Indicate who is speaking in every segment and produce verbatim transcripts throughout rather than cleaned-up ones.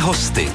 Speaker 1: hosty.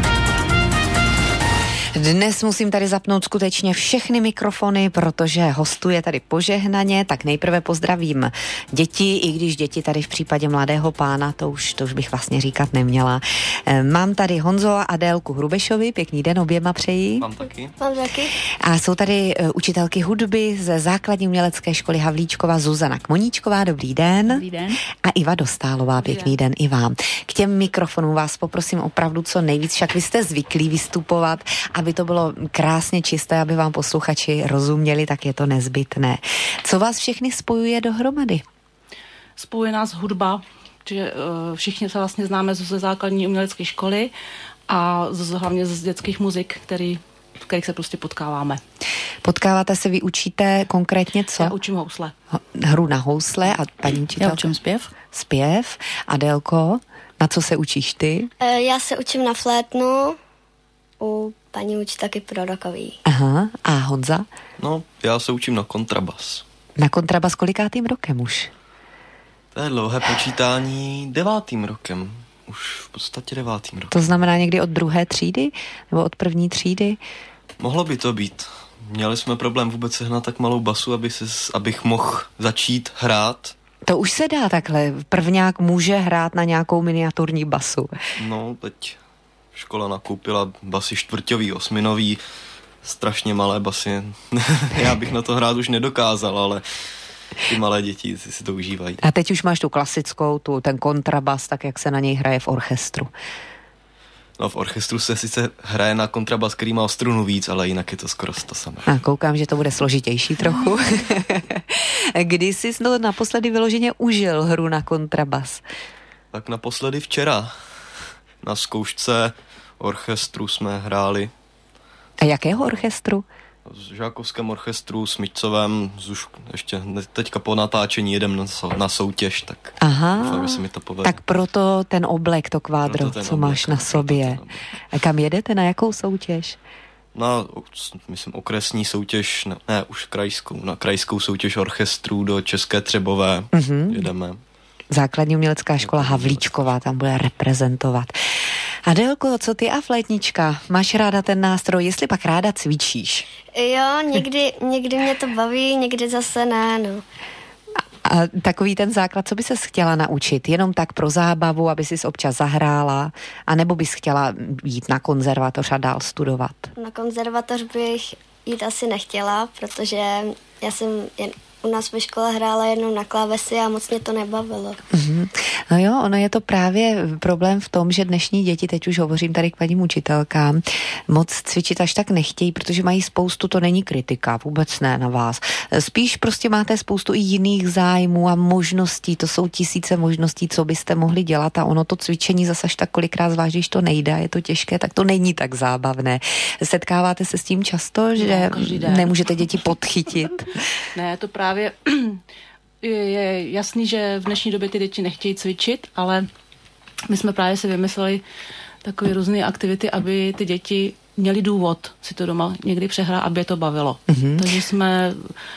Speaker 2: Dnes musím tady zapnout skutečně všechny mikrofony, protože hostuje tady požehnaně, tak nejprve pozdravím děti, i když děti tady v případě mladého pána, to už, to už bych vlastně říkat neměla. Mám tady Honzo a Adélku Hrubešovi, pěkný den oběma přeji.
Speaker 3: Mám taky.
Speaker 4: Mám taky.
Speaker 2: A jsou tady učitelky hudby ze základní umělecké školy Havlíčkova Zuzana Kmoníčková, dobrý den.
Speaker 4: Dobrý den.
Speaker 2: A Iva Dostálová,
Speaker 4: Dobrý
Speaker 2: pěkný den. den i vám. K těm mikrofonům vás poprosím opravdu co nejvíc, však vy jste zvyklí vystupovat, aby to bylo krásně čisté, aby vám posluchači rozuměli, tak je to nezbytné. Co vás všechny spojuje dohromady?
Speaker 4: Spojuje nás hudba, že uh, všichni se vlastně známe ze základní umělecké školy a z, hlavně z dětských muzik, který, v kterých se prostě potkáváme.
Speaker 2: Potkáváte se, vy učíte konkrétně co?
Speaker 4: Já učím housle.
Speaker 2: Hru na housle a paní učitelka?
Speaker 5: Já učím zpěv.
Speaker 2: Zpěv. Adélko, na co se učíš ty?
Speaker 6: Já se učím na flétnu, u paní učitelky Prorokový.
Speaker 2: Aha, a Honza?
Speaker 3: No, já se učím na kontrabas.
Speaker 2: Na kontrabas kolikátým rokem už?
Speaker 3: To je dlouhé počítání devátým rokem. Už v podstatě devátým rokem.
Speaker 2: To znamená někdy od druhé třídy? Nebo od první třídy?
Speaker 3: Mohlo by to být. Měli jsme problém vůbec sehnat tak malou basu, aby se, abych mohl začít hrát.
Speaker 2: To už se dá takhle. Prvňák může hrát na nějakou miniaturní basu.
Speaker 3: No, teď škola nakoupila basy čtvrťový, osminový, strašně malé basy. Já bych na to hrát už nedokázal, ale ty malé děti si, si to užívají.
Speaker 2: A teď už máš tu klasickou, tu, ten kontrabas, tak jak se na něj hraje v orchestru.
Speaker 3: No, v orchestru se sice hraje na kontrabas, který má o strunu víc, ale jinak je to skoro to samé.
Speaker 2: A koukám, že to bude složitější trochu. Kdy jsi naposledy vyloženě užil hru na kontrabas?
Speaker 3: Tak naposledy včera. Na zkoušce orchestru jsme hráli.
Speaker 2: A jakého orchestru?
Speaker 3: V žákovském orchestru, Smyčcovém, už ještě teďka po natáčení jedem na, na soutěž, tak
Speaker 2: Aha,
Speaker 3: doufám, že se mi to povede.
Speaker 2: Tak proto ten oblek, to kvádro, co oblek, máš na sobě. A kam jedete, na jakou soutěž?
Speaker 3: Na, myslím, okresní soutěž, ne, ne už krajskou, na krajskou soutěž orchestrů do České Třebové mm-hmm. jedeme.
Speaker 2: Základní umělecká škola Havlíčková tam bude reprezentovat. Adélko, co ty a flétnička? Máš ráda ten nástroj, jestli pak ráda cvičíš?
Speaker 6: Jo, někdy, někdy mě to baví, někdy zase ne, no.
Speaker 2: A, a takový ten základ, co by ses chtěla naučit? Jenom tak pro zábavu, aby sis občas zahrála? A nebo bys chtěla jít na konzervatoř a dál studovat?
Speaker 6: Na konzervatoř bych jít asi nechtěla, protože já jsem jen u nás ve škole hrála jednou na klávesi a moc mě to nebavilo.
Speaker 2: Mm-hmm. No jo, ono je to právě problém v tom, že dnešní děti, teď už hovořím tady k paním učitelkám, moc cvičit až tak nechtějí, protože mají spoustu, to není kritika, vůbec ne na vás. Spíš prostě máte spoustu i jiných zájmů a možností, to jsou tisíce možností, co byste mohli dělat a ono to cvičení zase až tak kolikrát zvlášť, když to nejde a je to těžké, tak to není tak zábavné. Setkáváte se s tím často, že no, nemůžete děti podchytit?
Speaker 4: Ne, to právě je jasný, že v dnešní době ty děti nechtějí cvičit, ale my jsme právě si vymysleli takové různé aktivity, aby ty děti měly důvod si to doma někdy přehrát, aby je to bavilo. Mm-hmm. Takže jsme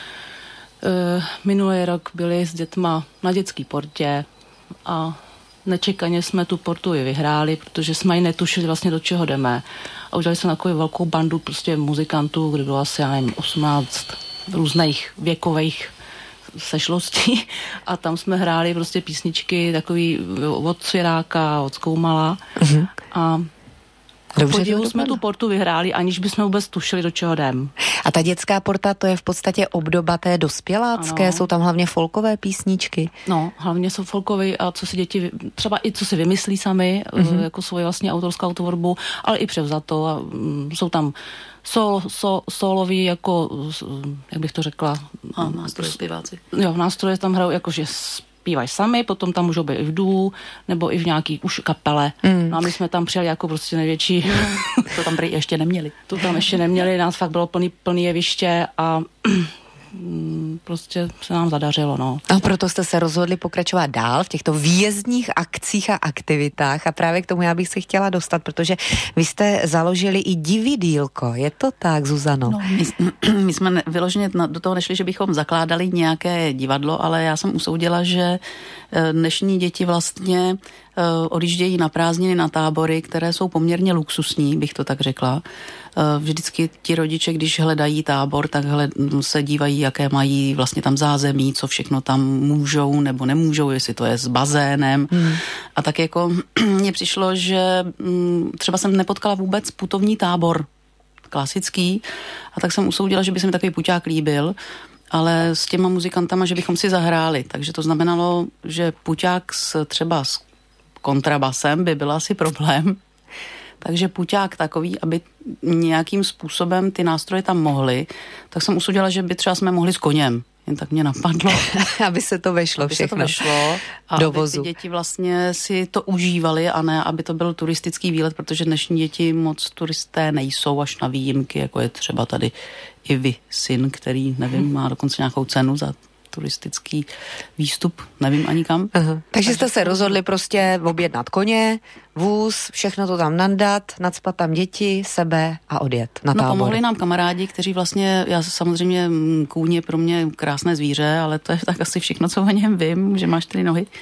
Speaker 4: uh, minulý rok byli s dětma na dětský portě a nečekaně jsme tu portu i vyhráli, protože jsme ji netušili vlastně, do čeho jdeme. A udělali jsme takovou velkou bandu prostě muzikantů, kde bylo asi, já nevím, osmnáct různých věkových sešlostí a tam jsme hráli prostě písničky takový od Svěráka, od Skoumala mm-hmm. a podivu jsme tu portu vyhráli, aniž bychom vůbec tušili, do čeho jdem.
Speaker 2: A ta dětská porta, to je v podstatě obdoba té dospělácké, ano. Jsou tam hlavně folkové písničky.
Speaker 4: No, hlavně jsou folkové a co si děti, třeba i co si vymyslí sami, mm-hmm. jako svoji vlastní autorskou tvorbu, ale i převzato a mm, jsou tam Sol, so, solový, jako, jak bych to řekla?
Speaker 5: A nástroje zpěváci.
Speaker 4: Jo, nástroje tam hrajou, jakože zpívají sami, potom tam můžou být i v duo, nebo i v nějaký už kapele. Mm. No a my jsme tam přijeli jako prostě největší.
Speaker 5: To tam prý ještě neměli.
Speaker 4: To tam ještě neměli, nás fakt bylo plný, plný jeviště a prostě se nám zadařilo, no.
Speaker 2: A proto jste se rozhodli pokračovat dál v těchto výjezdních akcích a aktivitách a právě k tomu já bych se chtěla dostat, protože vy jste založili i dividýlko, je to tak, Zuzano?
Speaker 5: No, my, my jsme vyloženě do toho nešli, že bychom zakládali nějaké divadlo, ale já jsem usoudila, že dnešní děti vlastně odjíždějí na prázdniny na tábory, které jsou poměrně luxusní, bych to tak řekla. Vždycky ti rodiče, když hledají tábor, tak hled, se dívají, jaké mají vlastně tam zázemí, co všechno tam můžou nebo nemůžou, jestli to je s bazénem. Hmm. A tak jako mně přišlo, že třeba jsem nepotkala vůbec putovní tábor klasický, a tak jsem usoudila, že by se mi takový puťák líbil, ale s těma muzikantama, že bychom si zahráli. Takže to znamenalo, že puťák s, třeba s kontrabasem by byl asi problém. Takže puťák takový, aby nějakým způsobem ty nástroje tam mohly, tak jsem usoudila, že by třeba jsme mohli s koněm. Jen tak mě napadlo.
Speaker 2: Aby se to vešlo
Speaker 5: aby
Speaker 2: všechno.
Speaker 5: Aby se to vešlo a
Speaker 2: do
Speaker 5: aby
Speaker 2: vozu.
Speaker 5: ty děti vlastně si to užívali a ne, aby to byl turistický výlet, protože dnešní děti moc turisté nejsou až na výjimky, jako je třeba tady i vy, syn, který, nevím, má dokonce nějakou cenu za turistický výstup, nevím ani kam.
Speaker 2: Aha. Takže, Takže jste se rozhodli prostě objednat koně, vůz, všechno to tam nandat, nacpat tam děti, sebe a odjet na tábor.
Speaker 5: No pomohli nám kamarádi, kteří vlastně, já samozřejmě kůň je pro mě krásné zvíře, ale to je tak asi všechno, co o něm vím, že má čtyři nohy.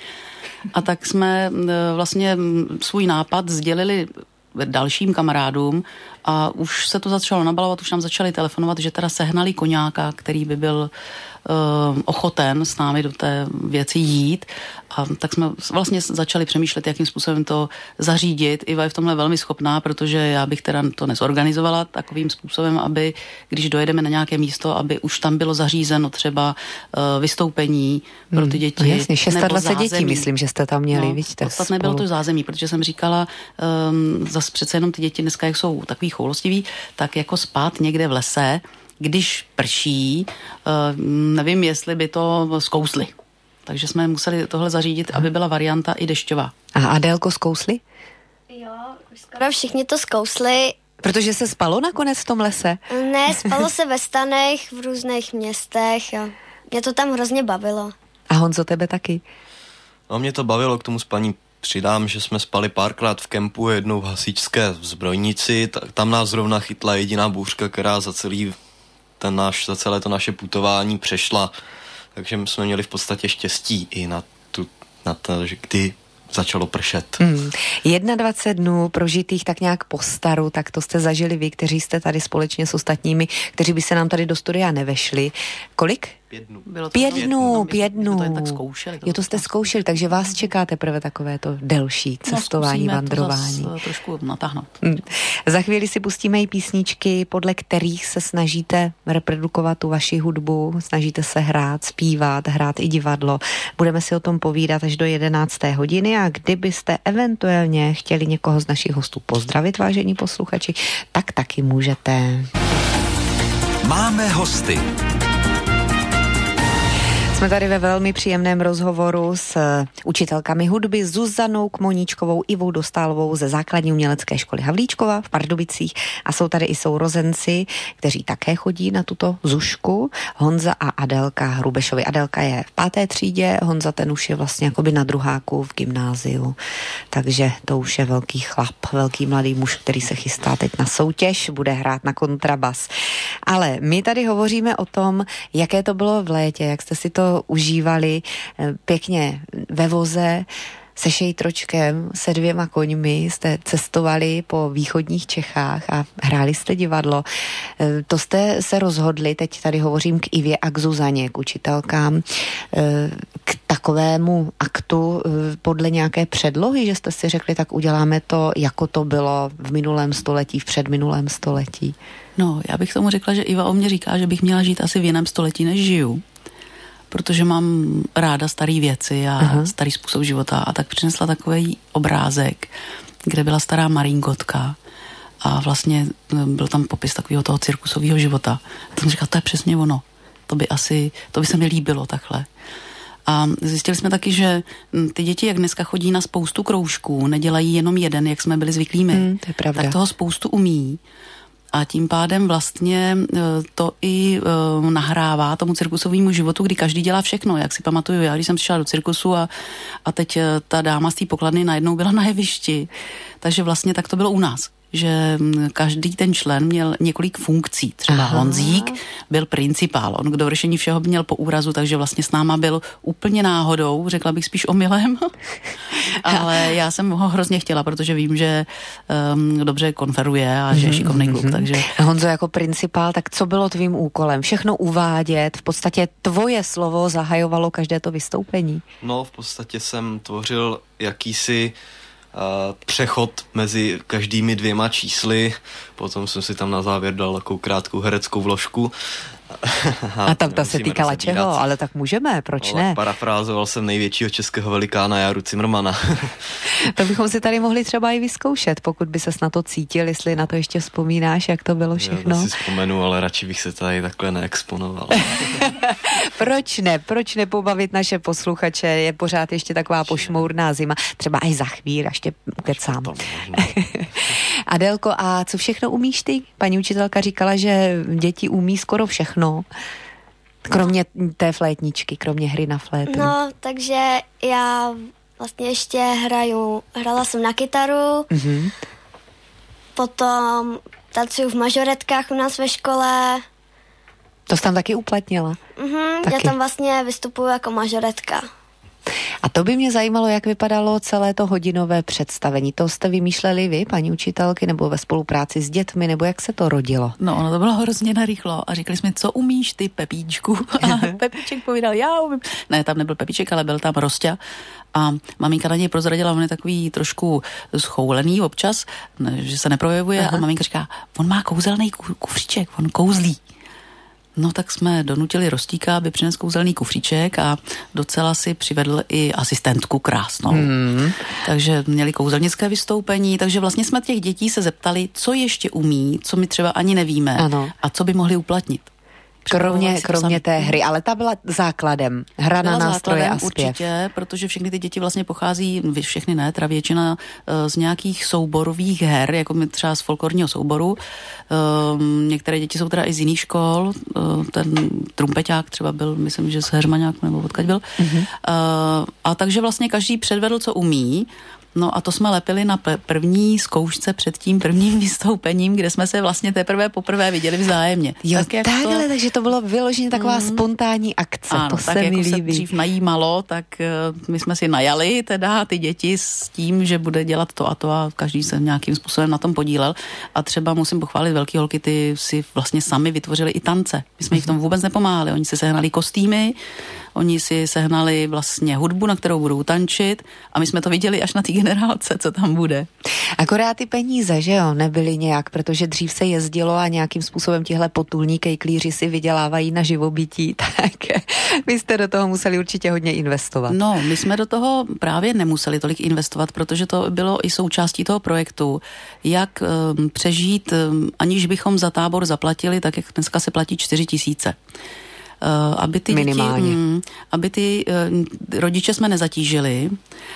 Speaker 5: A tak jsme vlastně svůj nápad sdělili dalším kamarádům a už se to začalo nabalovat, už nám začali telefonovat, že teda sehnali koňáka, který by byl uh, ochoten s námi do té věci jít. A tak jsme vlastně začali přemýšlet, jakým způsobem to zařídit. Iva je v tomhle velmi schopná, protože já bych teda to nezorganizovala takovým způsobem, aby když dojedeme na nějaké místo, aby už tam bylo zařízeno třeba uh, vystoupení pro ty děti.
Speaker 2: Hmm, jasně, dvacet šest dětí, myslím, že jste tam měli,
Speaker 5: no,
Speaker 2: vidíte.
Speaker 5: Podstatné bylo to zázemí, protože jsem říkala, um, zase přece jenom ty děti dneska, jak jsou takový choulostiví, tak jako spát někde v lese, když prší, uh, nevím, jestli by to zkousli. Takže jsme museli tohle zařídit, aby byla varianta i dešťová.
Speaker 2: A Adélko, zkousli?
Speaker 6: Jo, už skoro všichni to zkousli.
Speaker 2: Protože se spalo nakonec v tom lese?
Speaker 6: Ne, spalo se ve stanech, v různých městech a mě to tam hrozně bavilo.
Speaker 2: A Honzo, tebe taky?
Speaker 3: No mě to bavilo, k tomu spaní přidám, že jsme spali párkrát v kempu, jednou v hasičské zbrojnici, tak tam nás zrovna chytla jediná bouřka, která za celý ten náš, za celé to naše putování přešla. Takže my jsme měli v podstatě štěstí i na, tu, na to, že kdy začalo pršet.
Speaker 2: Hmm. dvacet jedna dnů prožitých tak nějak po staru, tak to jste zažili vy, kteří jste tady společně s ostatními, kteří by se nám tady do studia nevešli. Kolik?
Speaker 3: Pět dnů.
Speaker 5: Bylo to
Speaker 2: Pět dnů, pět dnů.
Speaker 5: To jen tak zkoušeli.
Speaker 2: Jo, to jste zkoušeli, takže vás čeká teprve takové to delší cestování,
Speaker 5: no,
Speaker 2: vandrování.
Speaker 5: To trošku natáhnout.
Speaker 2: Hmm. Za chvíli si pustíme i písničky, podle kterých se snažíte reprodukovat tu vaši hudbu, snažíte se hrát, zpívat, hrát i divadlo. Budeme si o tom povídat až do jedenácté hodiny a kdybyste eventuálně chtěli někoho z našich hostů pozdravit, vážení posluchači, tak taky můžete.
Speaker 1: Máme hosty.
Speaker 2: Jsme tady ve velmi příjemném rozhovoru s učitelkami hudby Zuzanou Kmoníčkovou, Ivou Dostálovou ze základní umělecké školy Havlíčkova v Pardubicích a jsou tady i sourozenci, kteří také chodí na tuto zušku, Honza a Adélka Hrubešovi. Adélka je v páté třídě, Honza ten už je vlastně jakoby na druháku v gymnáziu, takže to už je velký chlap, velký mladý muž, který se chystá teď na soutěž, bude hrát na kontrabas. Ale my tady hovoříme o tom, jaké to bylo v létě, jak jste si to užívali pěkně ve voze, se šejtročkem, se dvěma koňmi, jste cestovali po východních Čechách a hráli jste divadlo. To jste se rozhodli, teď tady hovořím k Ivě a k Zuzaně, k učitelkám, k takovému aktu podle nějaké předlohy, že jste si řekli, tak uděláme to, jako to bylo v minulém století, v předminulém století.
Speaker 5: No, já bych tomu řekla, že Iva o mě říká, že bych měla žít asi v jiném století, než žiju. Protože mám ráda staré věci a Aha. starý způsob života a tak přinesla takový obrázek, kde byla stará Maringotka a vlastně byl tam popis takového toho cirkusového života. A jsem říkala, to je přesně ono. To by asi, to by se mi líbilo takhle. A zjistili jsme taky, že ty děti, jak dneska chodí na spoustu kroužků, nedělají jenom jeden, jak jsme byli zvyklí my.
Speaker 2: Hmm, to je pravda.
Speaker 5: Tak toho spoustu umí. A tím pádem vlastně to i uh, nahrává tomu cirkusovému životu, kdy každý dělá všechno. Jak si pamatuju, já když jsem přišla do cirkusu a, a teď ta dáma z té pokladny najednou byla na jevišti. Takže vlastně tak to bylo u nás. že každý ten člen měl několik funkcí. Třeba Aha. Honzík byl principál, on k dovršení všeho měl po úrazu, takže vlastně s náma byl úplně náhodou, řekla bych spíš omylem, ale já jsem ho hrozně chtěla, protože vím, že um, dobře konferuje a že je šikovný kluk. Mm-hmm. Takže...
Speaker 2: Honzo, jako principál, tak co bylo tvým úkolem? Všechno uvádět, v podstatě tvoje slovo zahajovalo každé to vystoupení?
Speaker 3: No, v podstatě jsem tvořil jakýsi Uh, přechod mezi každými dvěma čísly, potom jsem si tam na závěr dal takovou krátkou hereckou vložku.
Speaker 2: A, a tam ta se týkala čeho? Ale tak můžeme, proč
Speaker 3: ale
Speaker 2: ne?
Speaker 3: Parafrázoval jsem největšího českého velikána Járu Cimrmana.
Speaker 2: To bychom si tady mohli třeba i vyzkoušet, pokud by ses na to cítil, jestli na to ještě vzpomínáš, jak to bylo všechno.
Speaker 3: Já to si vzpomenu, ale radši bych se tady takhle neexponoval.
Speaker 2: Proč ne? Proč nepobavit naše posluchače? Je pořád ještě taková pošmourná zima. Třeba aj za chvíli, až tě ukecám. Adélko, a co všechno umíš ty? Paní učitelka říkala, že děti umí skoro všechno. Kromě té flétničky, kromě hry na flétnu.
Speaker 6: No, takže já vlastně ještě hraju, hrala jsem na kytaru, mm-hmm. potom tancuju v mažoretkách u nás ve škole.
Speaker 2: To jsi tam taky uplatnila?
Speaker 6: Mhm,
Speaker 2: taky.
Speaker 6: Já tam vlastně vystupuju jako mažoretka.
Speaker 2: A to by mě zajímalo, jak vypadalo celé to hodinové představení. To jste vymýšleli vy, paní učitelky, nebo ve spolupráci s dětmi, nebo jak se to rodilo?
Speaker 5: No, ono to bylo hrozně narychlo a říkali jsme, co umíš ty, Pepíčku? A Pepíček povídal, já umím. Ne, tam nebyl Pepíček, ale byl tam Rosťa. A maminka na něj prozradila, on je takový trošku schoulený občas, že se neprojevuje. Aha. A maminka říká, on má kouzelný kufříček, on kouzlí. No tak jsme donutili Rostíka, aby přinesl kouzelný kufříček a docela si přivedl i asistentku krásnou. Hmm. Takže měli kouzelnické vystoupení, takže vlastně jsme těch dětí se zeptali, co ještě umí, co my třeba ani nevíme
Speaker 2: ano.
Speaker 5: a co by mohli uplatnit.
Speaker 2: Kromě, kromě té hry, ale ta byla základem. Hra byla na nástroje základem, a zpěv.
Speaker 5: Určitě, protože všechny ty děti vlastně pochází, všechny ne, teda většina z nějakých souborových her, jako my třeba z folklorního souboru. Některé děti jsou teda i z jiných škol. Ten trumpeťák třeba byl, myslím, že z Heřmaňák nebo odkud byl. Mm-hmm. A takže vlastně každý předvedl, co umí. No a to jsme lepili na první zkoušce před tím prvním vystoupením, kde jsme se vlastně teprve poprvé viděli vzájemně.
Speaker 2: Jo, tak takhle, to... takže to bylo vyloženě taková mm. spontánní akce, ano, to
Speaker 5: tak
Speaker 2: se
Speaker 5: jako
Speaker 2: mi
Speaker 5: se
Speaker 2: líbí.
Speaker 5: dřív najímalo, tak uh, my jsme si najali teda ty děti s tím, že bude dělat to a to a každý se nějakým způsobem na tom podílel. A třeba musím pochválit velký holky, ty si vlastně sami vytvořili i tance. My jsme jich v tom vůbec nepomáhali, oni si sehnali kostýmy, oni si sehnali vlastně hudbu, na kterou budou tančit a my jsme to viděli až na té generálce, co tam bude.
Speaker 2: Akorát ty peníze, že jo, nebyly nějak, protože dřív se jezdilo a nějakým způsobem tihle potulní kejklíři si vydělávají na živobytí, tak vy jste do toho museli určitě hodně investovat.
Speaker 5: No, my jsme do toho právě nemuseli tolik investovat, protože to bylo i součástí toho projektu, jak um, přežít, um, aniž bychom za tábor zaplatili, tak jak dneska se platí čtyři tisíce. Uh, aby ty
Speaker 2: minimálně.
Speaker 5: Děti, mm, aby ty uh, rodiče jsme nezatížili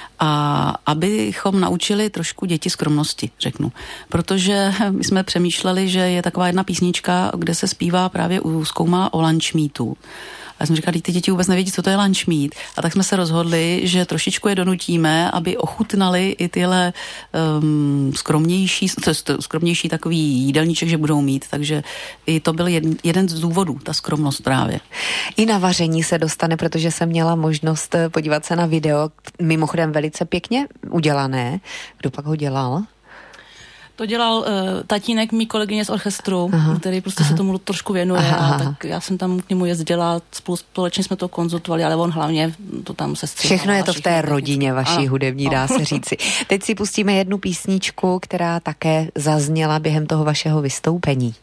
Speaker 5: a abychom naučili trošku děti skromnosti, řeknu. Protože my jsme přemýšleli, že je taková jedna písnička, kde se zpívá právě u Zkoumala o lunchmeatu. A já jsem říkala, ty děti vůbec nevědí, co to je lunch meat. A tak jsme se rozhodli, že trošičku je donutíme, aby ochutnali i tyhle um, skromnější, skromnější takový jídelníček, že budou mít. Takže i to byl jeden, jeden z důvodů, ta skromnost právě.
Speaker 2: I na vaření se dostane, protože jsem měla možnost podívat se na video, mimochodem velice pěkně udělané. Kdo pak ho dělal?
Speaker 4: To dělal uh, tatínek mý kolegyně z orchestru, aha, který prostě aha. se tomu trošku věnuje, aha, a tak já jsem tam k němu jezdila, spolu společně jsme to konzultovali, ale on hlavně to tam se stříhal.
Speaker 2: Všechno je to v té rodině vaší ano. hudební, dá se říci. Teď si pustíme jednu písničku, která také zazněla během toho vašeho vystoupení.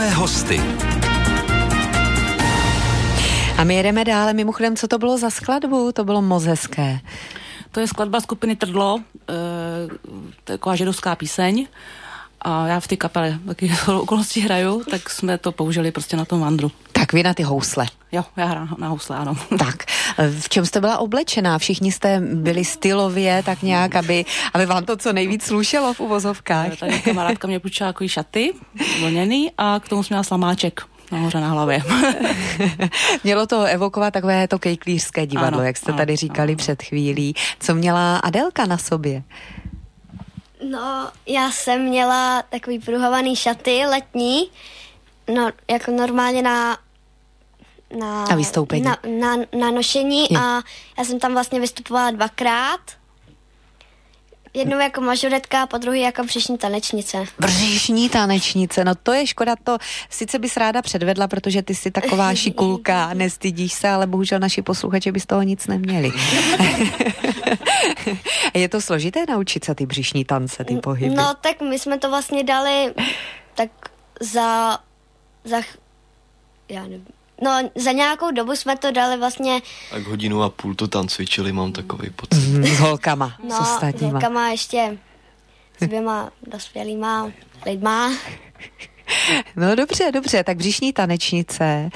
Speaker 1: Máme hosty.
Speaker 2: A my jedeme dále. Mimochodem, co to bylo za skladbu? To bylo moc hezké.
Speaker 4: To je skladba skupiny Trdlo, e, to je taková židovská píseň. A já v té kapele taky okolnosti hraju, tak jsme to použili prostě na tom vandru.
Speaker 2: Tak vy na ty housle.
Speaker 4: Jo, já hrám na housle, ano.
Speaker 2: Tak, v čem jste byla oblečená? Všichni jste byli stylově, tak nějak, aby, aby vám to co nejvíc slušelo v uvozovkách.
Speaker 4: Tady kamarádka mě půjčila takový šaty, vlněný, a k tomu jsem měla slamáček nahoře na hlavě.
Speaker 2: Mělo to evokovat takové to kejklířské divadlo, ano, jak jste ano, tady říkali ano. před chvílí. Co měla Adélka na sobě?
Speaker 6: No, já jsem měla takový pruhovaný šaty letní, no, jako normálně na na,
Speaker 2: na vystoupení.
Speaker 6: Na, na, na nošení
Speaker 2: Je.
Speaker 6: A já jsem tam vlastně vystupovala dvakrát. Jednou jako mažoretka, po druhé jako břišní tanečnice.
Speaker 2: Břišní tanečnice, no to je škoda, to sice bys ráda předvedla, protože ty jsi taková šikulka, nestydíš se, ale bohužel naši posluchači by z toho nic neměli. Je to složité naučit se ty břišní tance, ty pohyby?
Speaker 6: No tak my jsme to vlastně dali tak za, za já nevím, no za nějakou dobu jsme to dali vlastně...
Speaker 3: Tak hodinu a půl to tam cvičili, mám takový pocit.
Speaker 2: Mm, s holkama,
Speaker 6: no,
Speaker 2: s ostatníma.
Speaker 6: No, s holkama ještě s dvěma dospělýma lidma.
Speaker 2: No dobře, dobře, tak břišní tanečnice,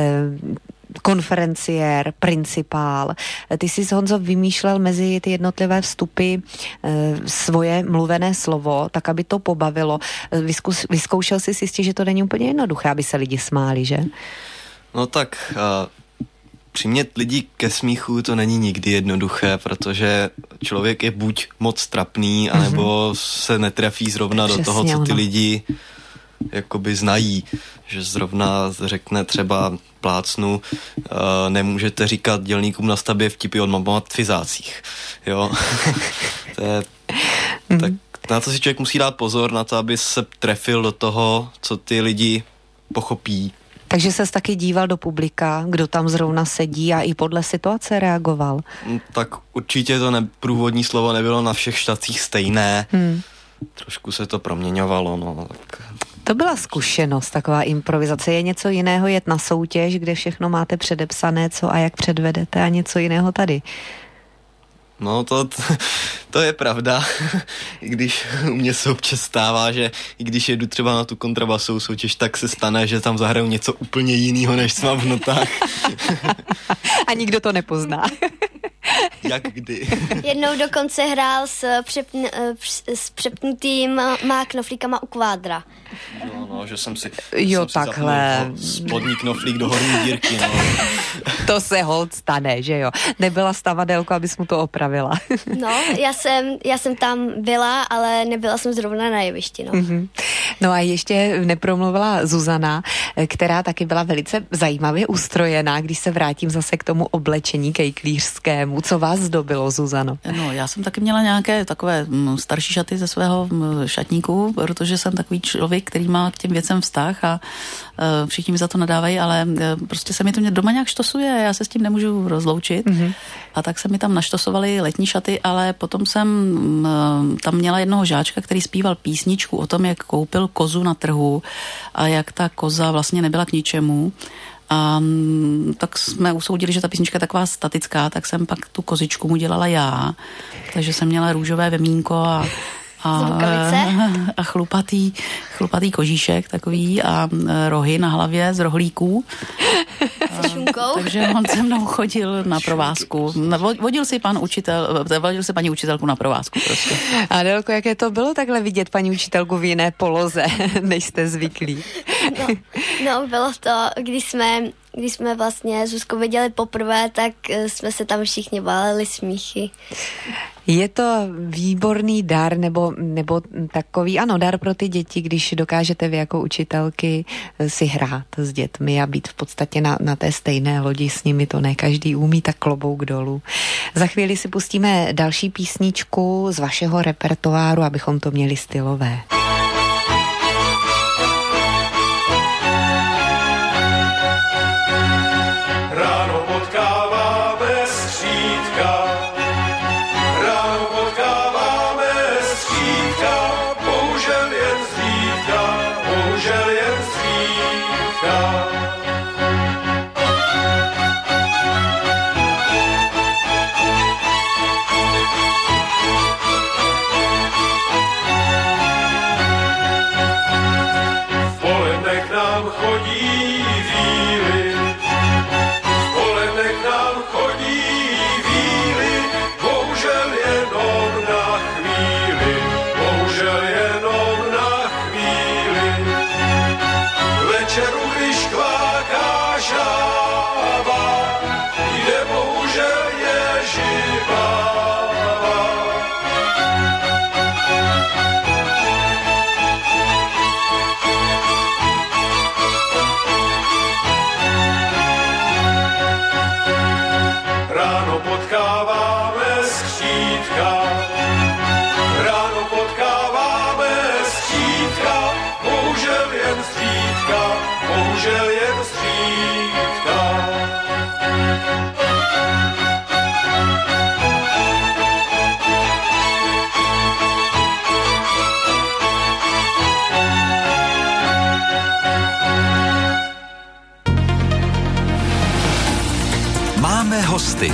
Speaker 2: konferenciér, principál. Ty jsi, Honzo, vymýšlel mezi ty jednotlivé vstupy svoje mluvené slovo, tak aby to pobavilo. Vyskus, vyzkoušel jsi si jistě, že to není úplně jednoduché, aby se lidi smáli, že?
Speaker 3: No tak uh, přimět lidi ke smíchu to není nikdy jednoduché, protože člověk je buď moc trapný, anebo mm-hmm. se netrefí zrovna Přesně do toho, co ty ono. lidi jakoby znají. Že zrovna řekne třeba plácnu, uh, nemůžete říkat dělníkům na stavbě vtipy o matfizácích. Jo? To je, mm-hmm. Tak na to si člověk musí dát pozor, na to, aby se trefil do toho, co ty lidi pochopí.
Speaker 2: Takže ses taky díval do publika, kdo tam zrovna sedí, a i podle situace reagoval?
Speaker 3: Tak určitě to ne, průvodní slovo nebylo na všech štacích stejné. Hmm. Trošku se to proměňovalo, no. Tak.
Speaker 2: To byla zkušenost, taková improvizace. Je něco jiného jet na soutěž, kde všechno máte předepsané, co a jak předvedete, a něco jiného tady?
Speaker 3: No to, to je pravda, i když u mě se občas stává, že i když jedu třeba na tu kontrabasovou soutěž, tak se stane, že tam zahraju něco úplně jiného, než jsem v notách.
Speaker 2: A nikdo to nepozná.
Speaker 3: Jak kdy.
Speaker 6: Jednou dokonce hrál s, přepn, s přepnutýma knoflíkama u kvádra.
Speaker 3: No, no, že jsem si,
Speaker 2: jo,
Speaker 3: jsem
Speaker 2: takhle.
Speaker 3: si spodní knoflík do horní dírky, no.
Speaker 2: To se holt stane, že jo? Nebyla stavadelko, abys mu to opravila.
Speaker 6: No, já jsem, já jsem tam byla, ale nebyla jsem zrovna na jevišti, no.
Speaker 2: Mm-hmm. No a ještě nepromluvila Zuzana, která taky byla velice zajímavě ustrojená, když se vrátím zase k tomu oblečení kejklířskému. Co vás zdobilo, Zuzano?
Speaker 5: No, já jsem taky měla nějaké takové starší šaty ze svého šatníku, protože jsem takový člověk, který má k těm věcem vztah, a uh, všichni mi za to nadávají, ale uh, prostě se mi to mě doma nějak štosuje, já se s tím nemůžu rozloučit. Mm-hmm. A tak se mi tam naštosovaly letní šaty, ale potom jsem uh, tam měla jednoho žáčka, který zpíval písničku o tom, jak koupil kozu na trhu a jak ta koza vlastně nebyla k ničemu. A um, tak jsme usoudili, že ta písnička je taková statická, tak jsem pak tu kozičku mu dělala já. Takže jsem měla růžové vemínko a A, a chlupatý, chlupatý kožíšek takový a rohy na hlavě z rohlíků. A, takže on se mnou chodil na provázku. Vodil si pan učitel, vodil si paní učitelku na provázku prostě.
Speaker 2: Adélko, jaké to bylo takhle vidět paní učitelku v jiné poloze, než jste zvyklí?
Speaker 6: No, no bylo to, když jsme, když jsme vlastně Zuzku viděli poprvé, tak jsme se tam všichni váleli smíchy.
Speaker 2: Je to výborný dar, nebo, nebo takový, ano, dar pro ty děti, když dokážete vy jako učitelky si hrát s dětmi a být v podstatě na, na té stejné lodi s nimi, to ne každý umí, tak klobouk dolů. Za chvíli si pustíme další písničku z vašeho repertoáru, abychom to měli stylové.
Speaker 7: Ráno potkáváme skřítka, ráno potkáváme skřítka, bohužel jen zřídka, bohužel jen zřídka.
Speaker 1: hosty.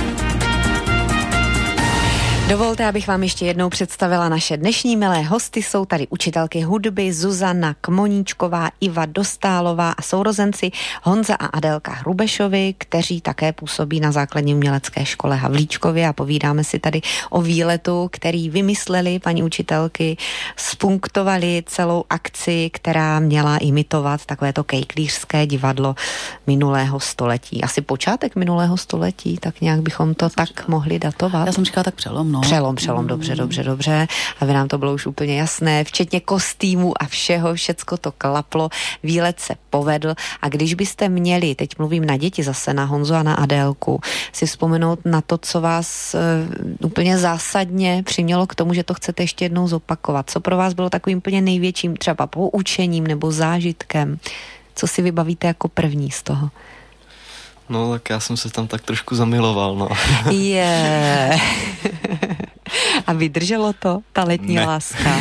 Speaker 2: Dovolte, abych vám ještě jednou představila naše dnešní milé hosty. Jsou tady učitelky hudby Zuzana Kmoníčková, Iva Dostálová a sourozenci Honza a Adélka Hrubešovi, kteří také působí na základní umělecké škole Havlíčkově a povídáme si tady o výletu, který vymysleli paní učitelky, spunktovali celou akci, která měla imitovat takovéto kejklířské divadlo minulého století. Asi počátek minulého století, tak nějak bychom to tak říkala. mohli datovat.
Speaker 5: Já jsem říkala tak přelom, no.
Speaker 2: Přelom, přelom, dobře, dobře, dobře. Aby nám to bylo už úplně jasné, včetně kostýmů a všeho, všecko to klaplo, výlet se povedl. A když byste měli, teď mluvím na děti zase, na Honzu a na Adélku, si vzpomenout na to, co vás uh, úplně zásadně přimělo k tomu, že to chcete ještě jednou zopakovat. Co pro vás bylo takovým úplně největším třeba poučením nebo zážitkem? Co si vybavíte jako první z toho?
Speaker 3: No, tak já jsem se tam tak trošku zamiloval, no.
Speaker 2: Je. Yeah. A vydrželo to, ta letní ne. láska?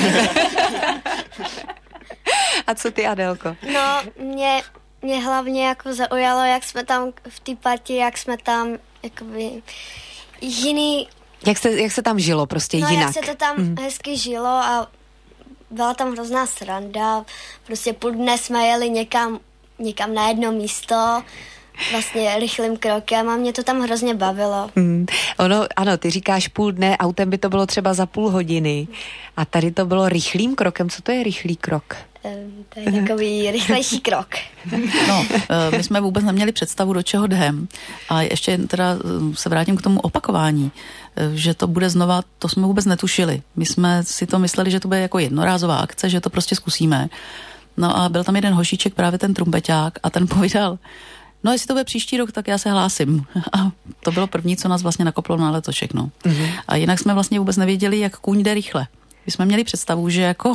Speaker 2: A co ty, Adélko?
Speaker 6: No, mě, mě hlavně jako zaujalo, jak jsme tam v té partii, jak jsme tam jakoby jiný...
Speaker 2: Jak se, jak se tam žilo prostě
Speaker 6: no,
Speaker 2: jinak?
Speaker 6: No, jak se to tam mm. hezky žilo a byla tam hrozná sranda. Prostě půl dne jsme jeli někam, někam na jedno místo, vlastně rychlým krokem a mě to tam hrozně bavilo. Hmm.
Speaker 2: Ono, ano, ty říkáš půl dne, autem by to bylo třeba za půl hodiny a tady to bylo rychlým krokem. Co to je rychlý krok?
Speaker 6: To je takový rychlejší krok.
Speaker 5: No, my jsme vůbec neměli představu, do čeho jdem. A ještě teda se vrátím k tomu opakování, že to bude znova, to jsme vůbec netušili. My jsme si to mysleli, že to bude jako jednorázová akce, že to prostě zkusíme. No a byl tam jeden hošíček, právě ten trumpeťák a ten povídal, no jestli to bude příští rok, tak já se hlásím. A to bylo první, co nás vlastně nakoplo na letošek, no. Mm-hmm. A jinak jsme vlastně vůbec nevěděli, jak kůň jde rychle. My jsme měli představu, že jako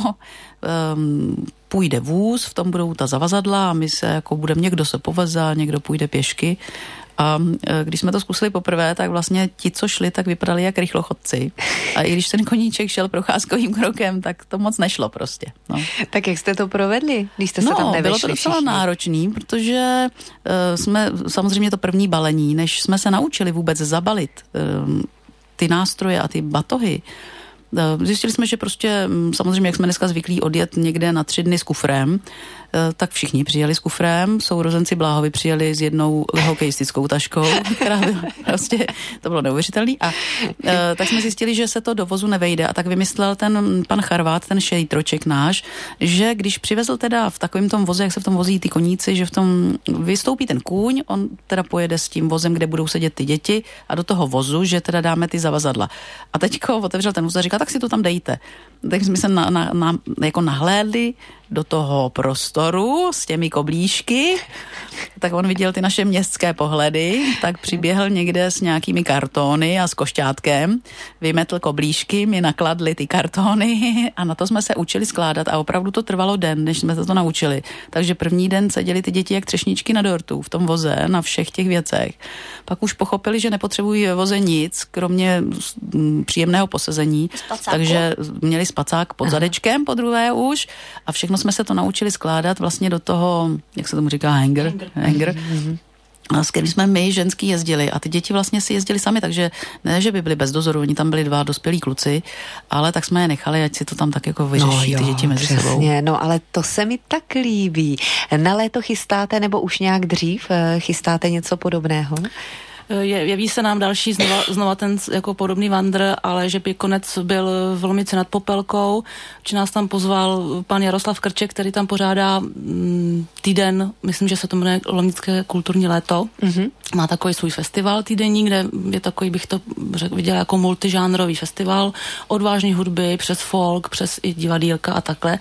Speaker 5: um, půjde vůz, v tom budou ta zavazadla a my se jako budeme, někdo se poveze, někdo půjde pěšky. A když jsme to zkusili poprvé, tak vlastně ti, co šli, tak vypadali jak rychlochodci. A i když ten koníček šel procházkovým krokem, tak to moc nešlo prostě. No.
Speaker 2: Tak jak jste to provedli, když jste se
Speaker 5: no,
Speaker 2: tam nevešli?
Speaker 5: Bylo to docela
Speaker 2: všichni?
Speaker 5: náročný, protože uh, jsme samozřejmě to první balení, než jsme se naučili vůbec zabalit uh, ty nástroje a ty batohy, zjistili jsme, že prostě samozřejmě, jak jsme dneska zvyklí odjet někde na tři dny s kufrem, tak všichni přijeli s kufrem, sourozenci Bláhovi přijeli s jednou hokejistickou taškou, která byla prostě, to bylo neuvěřitelný. A tak jsme zjistili, že se to do vozu nevejde a tak vymyslel ten pan Charvát, ten šejtroček náš, že když přivezl teda v takovém tom voze, jak se v tom vozí ty koníci, že v tom vystoupí ten kůň, on teda pojede s tím vozem, kde budou sedět ty děti a do toho vozu, že teda dáme ty zavazadla. A teďko otevřel ten voz a říkal, tak si to tam dejte. Tak jsme se na, na, na, jako nahlédli do toho prostoru s těmi koblížky, tak on viděl ty naše městské pohledy, tak přiběhl někde s nějakými kartony a s košťátkem, vymetl koblížky, my nakladli ty kartony a na to jsme se učili skládat a opravdu to trvalo den, než jsme se to naučili. Takže první den seděli ty děti jak třešničky na dortu v tom voze, na všech těch věcech. Pak už pochopili, že nepotřebují ve voze nic, kromě příjemného posezení,
Speaker 6: Spacáku. Takže
Speaker 5: měli spacák pod zadečkem, po druhé už a všechno jsme se to naučili skládat vlastně do toho, jak se tomu říká, hanger, hanger. hanger. Mm-hmm. S kterým jsme my ženský jezdili a ty děti vlastně si jezdili sami, takže ne, že by byli bez dozoru, oni tam byli dva dospělí kluci, ale tak jsme je nechali, ať si to tam tak jako vyřeší no jo, ty děti mezi
Speaker 2: přesně,
Speaker 5: sebou.
Speaker 2: No ale to se mi tak líbí. Na léto chystáte nebo už nějak dřív chystáte něco podobného?
Speaker 4: Je, jeví se nám další znova, znova ten jako podobný vandr, ale že by konec byl v Lomnici nad Popelkou, či nás tam pozval pan Jaroslav Krček, který tam pořádá m, týden, myslím, že se to jmenuje Lomnické kulturní léto. Mm-hmm. Má takový svůj festival týdenní, kde je takový, bych to řek, viděla jako multižánrový festival, od vážné hudby přes folk, přes i divadýlka a takhle.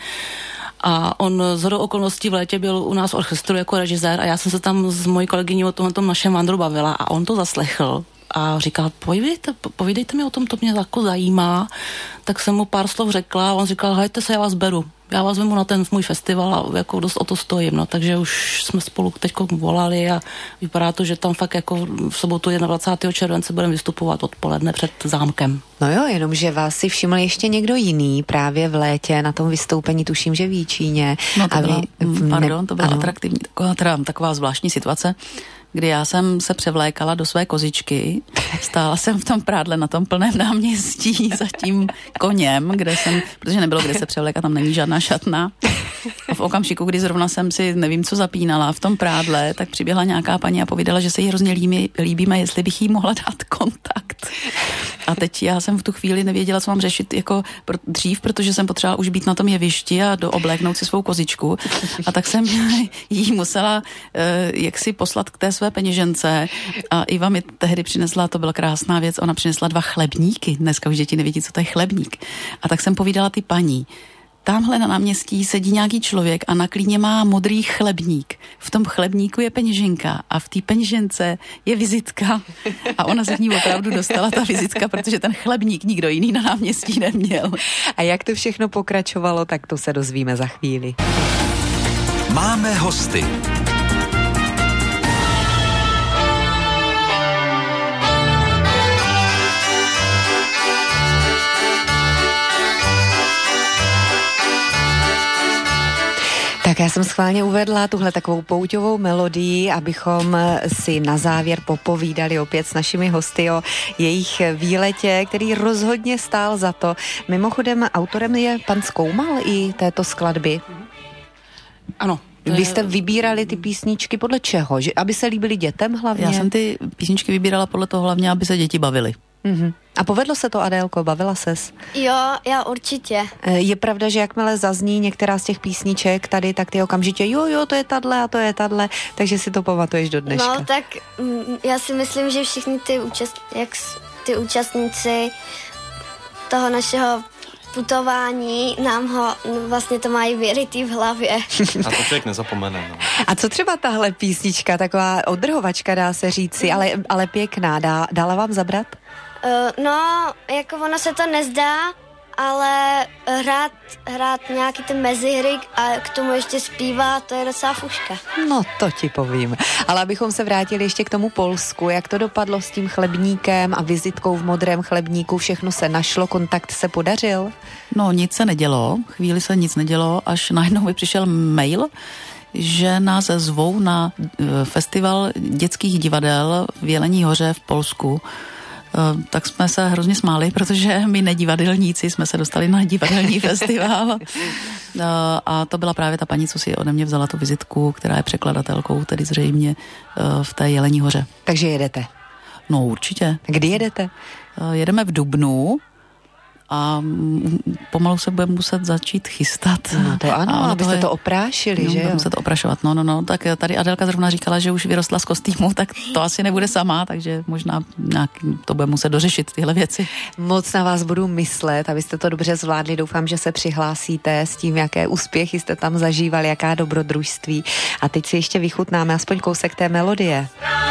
Speaker 4: A on shodou okolností v létě byl u nás v orchestru jako režisér a já jsem se tam s mojí kolegyní o tom, tom našem vandru bavila a on to zaslechl a říkal, povídejte, povídejte mi o tom, to mě jako zajímá. Tak jsem mu pár slov řekla a on říkal, hejte se, já vás beru. Já vás vemu na ten můj festival a jako dost o to stojím, no, takže už jsme spolu teďko volali a vypadá to, že tam fakt jako v sobotu dvacátého prvního července budeme vystupovat odpoledne před zámkem.
Speaker 2: No jo, jenomže vás si všiml ještě někdo jiný právě v létě na tom vystoupení, tuším, že v Jíčíně.
Speaker 5: No to
Speaker 2: a
Speaker 5: byla,
Speaker 2: vy,
Speaker 5: pardon, to byla
Speaker 2: ano.
Speaker 5: atraktivní, taková, teda, taková zvláštní situace. kdy já jsem se převlékala do své kozičky, stála jsem v tom prádle na tom plném náměstí za tím koněm, kde jsem, protože nebylo kde se převlékat, tam není žádná šatna. A v okamžiku, kdy zrovna jsem si nevím co zapínala v tom prádle, tak přiběhla nějaká paní a povídala, že se jí hrozně líbí, líbíme, jestli bych jí mohla dát kontakt. A teď já jsem v tu chvíli nevěděla, co mám řešit jako dřív, protože jsem potřebovala už být na tom jevišti a doobléknout si svou kozičku. A tak jsem jí musela eh, jaksi poslat k té své peněžence a Iva mi tehdy přinesla, to byla krásná věc, ona přinesla dva chlebníky. Dneska už děti nevědí, co to je chlebník. A tak jsem povídala ty paní, tamhle na náměstí sedí nějaký člověk a na klíně má modrý chlebník. V tom chlebníku je peněženka a v té peněžence je vizitka. A ona se k ní opravdu dostala ta vizitka, protože ten chlebník nikdo jiný na náměstí neměl.
Speaker 2: A jak to všechno pokračovalo, tak to se dozvíme za chvíli.
Speaker 1: Máme hosty.
Speaker 2: Tak já jsem schválně uvedla tuhle takovou pouťovou melodii, abychom si na závěr popovídali opět s našimi hosty o jejich výletě, který rozhodně stál za to. Mimochodem, autorem je pan Zkoumal i této skladby?
Speaker 4: Ano.
Speaker 2: Vy jste vybírali ty písničky podle čeho? Že, aby se líbily dětem hlavně?
Speaker 5: Já jsem ty písničky vybírala podle toho hlavně, aby se děti bavily.
Speaker 2: Mm-hmm. A povedlo se to, Adélko? Bavila ses?
Speaker 6: Jo, já určitě.
Speaker 2: Je pravda, že jakmile zazní některá z těch písniček tady, tak ty okamžitě jo, jo, to je tadle a to je tadle, takže si to pamatuješ do dneška.
Speaker 6: No, tak mm, já si myslím, že všichni ty, účast, jak, s- ty účastníci toho našeho putování nám ho no, vlastně to mají vyrytý v hlavě.
Speaker 3: A to člověk nezapomene. No.
Speaker 2: A co třeba tahle písnička, taková odrhovačka, dá se říci, ale, ale pěkná, dá, dala vám zabrat?
Speaker 6: Uh, no, jako ono se to nezdá, ale hrát, hrát nějaký ty mezihry a k tomu ještě zpívat, to je docela fuška.
Speaker 2: No, to ti povím. Ale abychom se vrátili ještě k tomu Polsku, jak to dopadlo s tím chlebníkem a vizitkou v modrém chlebníku, všechno se našlo, kontakt se podařil?
Speaker 5: No, nic se nedělo, chvíli se nic nedělo, až najednou mi přišel mail, že nás zvou na festival dětských divadel v Jelení Hoře v Polsku. Tak jsme se hrozně smáli, protože my nedivadelníci jsme se dostali na divadelní festival. A to byla právě ta paní, co si ode mě vzala tu vizitku, která je překladatelkou, tedy zřejmě v té Jelení Hoře.
Speaker 2: Takže jedete?
Speaker 5: No určitě.
Speaker 2: Kdy jedete?
Speaker 5: Jedeme v dubnu a pomalu se budeme muset začít chystat.
Speaker 2: No to ano,
Speaker 5: a
Speaker 2: abyste
Speaker 5: je,
Speaker 2: to oprášili,
Speaker 5: no,
Speaker 2: že jo?
Speaker 5: Budeme muset oprašovat, no, no, no. Tak tady Adélka zrovna říkala, že už vyrostla z kostýmu, tak to asi nebude sama, takže možná nějak to bude muset dořešit tyhle věci.
Speaker 2: Moc na vás budu myslet, abyste to dobře zvládli. Doufám, že se přihlásíte s tím, jaké úspěchy jste tam zažívali, jaká dobrodružství. A teď si ještě vychutnáme aspoň kousek té melodie.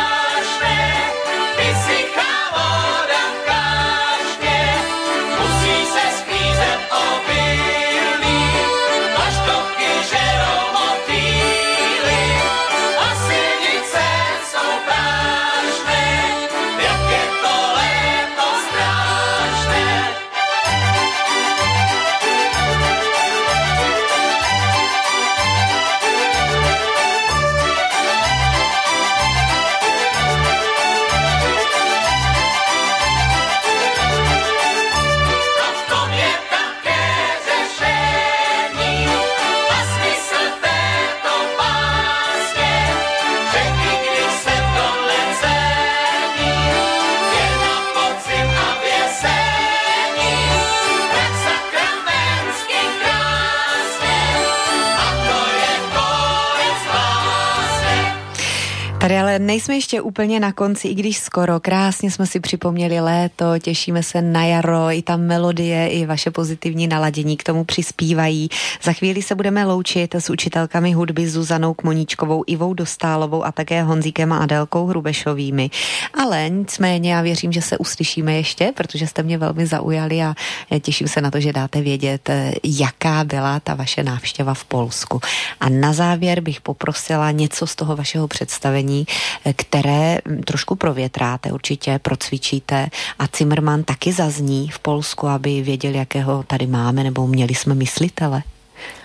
Speaker 2: Tady ale nejsme ještě úplně na konci, i když skoro. Krásně jsme si připomněli léto, těšíme se na jaro, i ta melodie, i vaše pozitivní naladění k tomu přispívají. Za chvíli se budeme loučit s učitelkami hudby Zuzanou Kmoníčkovou, Ivou Dostálovou a také Honzíkem a Adélkou Hrubešovými. Ale nicméně já věřím, že se uslyšíme ještě, protože jste mě velmi zaujali a těším se na to, že dáte vědět, jaká byla ta vaše návštěva v Polsku. A na závěr bych poprosila něco z toho vašeho představení, které trošku provětráte, určitě procvičíte a Zimmermann taky zazní v Polsku, aby věděli, jakého tady máme, nebo měli jsme myslitele.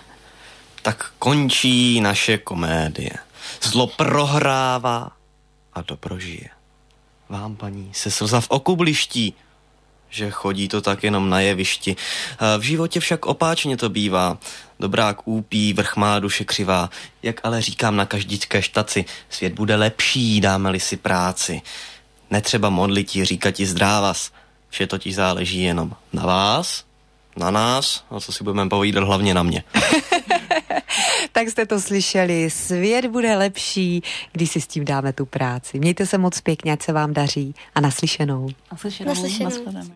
Speaker 3: Tak končí naše komédie. Zlo prohrává a doprožije. Vám, paní, se slza v oku bliští, že chodí to tak jenom na jevišti. V životě však opáčně to bývá. Dobrák úpí, vrch má duše křivá. Jak ale říkám na každičké štaci, svět bude lepší, dáme-li si práci. Netřeba modlití, říkati zdrávas. Vše totiž záleží jenom na vás, na nás, a co si budeme povídat, hlavně na mě.
Speaker 2: Tak jste to slyšeli, svět bude lepší, když si s tím dáme tu práci. Mějte se moc pěkně, ať se vám daří a naslyšenou.
Speaker 4: Naslyšenou.
Speaker 6: Naslyšenou.